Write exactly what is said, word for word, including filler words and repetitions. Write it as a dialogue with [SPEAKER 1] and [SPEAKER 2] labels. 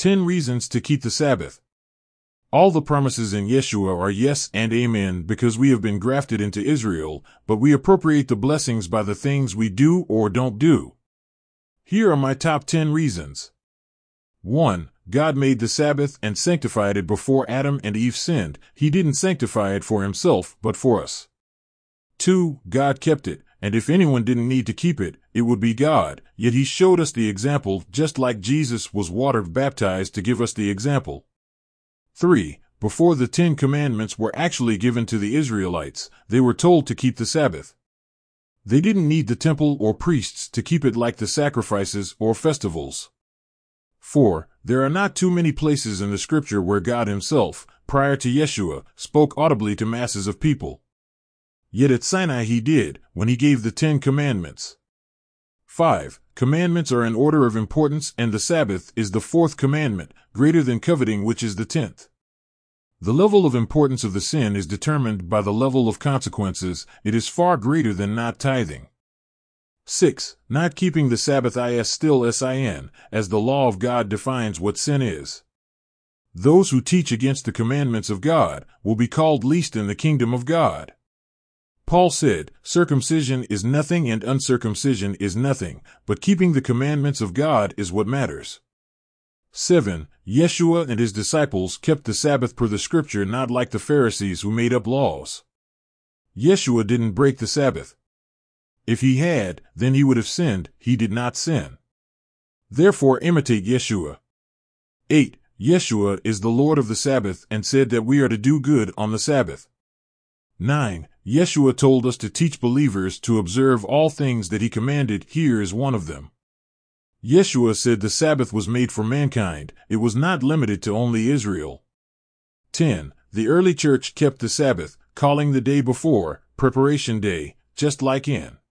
[SPEAKER 1] ten reasons to keep the Sabbath. All the promises in Yeshua are yes and amen because we have been grafted into Israel, but we appropriate the blessings by the things we do or don't do. Here are my top ten reasons. one. God made the Sabbath and sanctified it before Adam and Eve sinned. He didn't sanctify it for himself, but for us. two. God kept it, and if anyone didn't need to keep it, it would be God, yet he showed us the example just like Jesus was water baptized to give us the example. three. Before the Ten Commandments were actually given to the Israelites, they were told to keep the Sabbath. They didn't need the temple or priests to keep it like the sacrifices or festivals. four. There are not too many places in the scripture where God himself, prior to Yeshua, spoke audibly to masses of people. Yet at Sinai he did, when he gave the Ten Commandments. five. Commandments are in order of importance, and the Sabbath is the fourth commandment, greater than coveting, which is the tenth. The level of importance of the sin is determined by the level of consequences. It is far greater than not tithing. six. Not keeping the Sabbath is still sin, as the law of God defines what sin is. Those who teach against the commandments of God will be called least in the kingdom of God. Paul said, circumcision is nothing and uncircumcision is nothing, but keeping the commandments of God is what matters. seven. Yeshua and his disciples kept the Sabbath per the scripture, not like the Pharisees who made up laws. Yeshua didn't break the Sabbath. If he had, then he would have sinned. He did not sin. Therefore imitate Yeshua. eight. Yeshua is the Lord of the Sabbath and said that we are to do good on the Sabbath. nine. Yeshua told us to teach believers to observe all things that he commanded. Here is one of them. Yeshua said the Sabbath was made for mankind. It was not limited to only Israel. ten. The early church kept the Sabbath, calling the day before Preparation Day, just like in